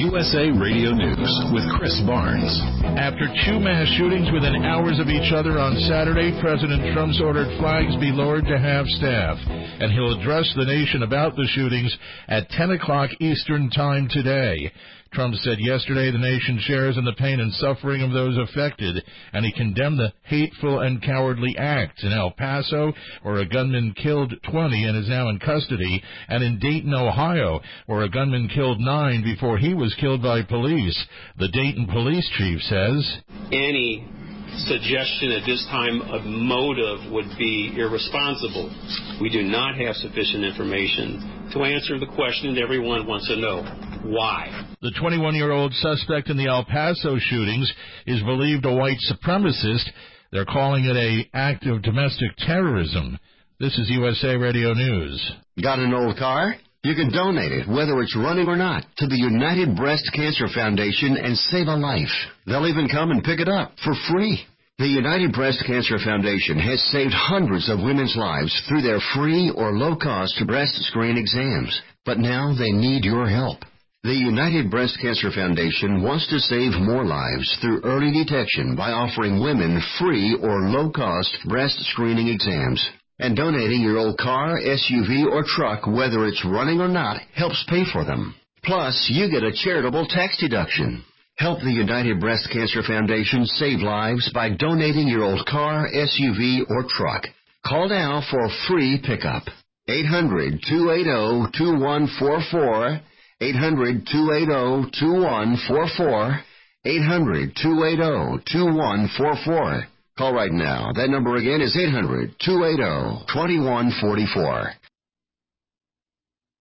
USA Radio News with Chris Barnes. After two mass shootings within hours of each other on Saturday, President Trump's ordered flags be lowered to half-staff, and he'll address the nation about the shootings at 10 o'clock Eastern Time today. Trump said yesterday the nation shares in the pain and suffering of those affected, and he condemned the hateful and cowardly acts in El Paso, where a gunman killed 20 and is now in custody, and in Dayton, Ohio, where a gunman killed 9 before he was killed by police. The Dayton police chief says, any suggestion at this time of motive would be irresponsible. We do not have sufficient information to answer the question that everyone wants to know. Why? The 21-year-old suspect in the El Paso shootings is believed a white supremacist. They're calling it an act of domestic terrorism. This is USA Radio News. Got an old car? You can donate it, whether it's running or not, to the United Breast Cancer Foundation and save a life. They'll even come and pick it up for free. The United Breast Cancer Foundation has saved hundreds of women's lives through their free or low-cost breast screen exams. But now they need your help. The United Breast Cancer Foundation wants to save more lives through early detection by offering women free or low-cost breast screening exams. And donating your old car, SUV, or truck, whether it's running or not, helps pay for them. Plus, you get a charitable tax deduction. Help the United Breast Cancer Foundation save lives by donating your old car, SUV, or truck. Call now for a free pickup. 800-280-2144. 800-280-2144. 800-280-2144. Call right now. That number again is 800-280-2144.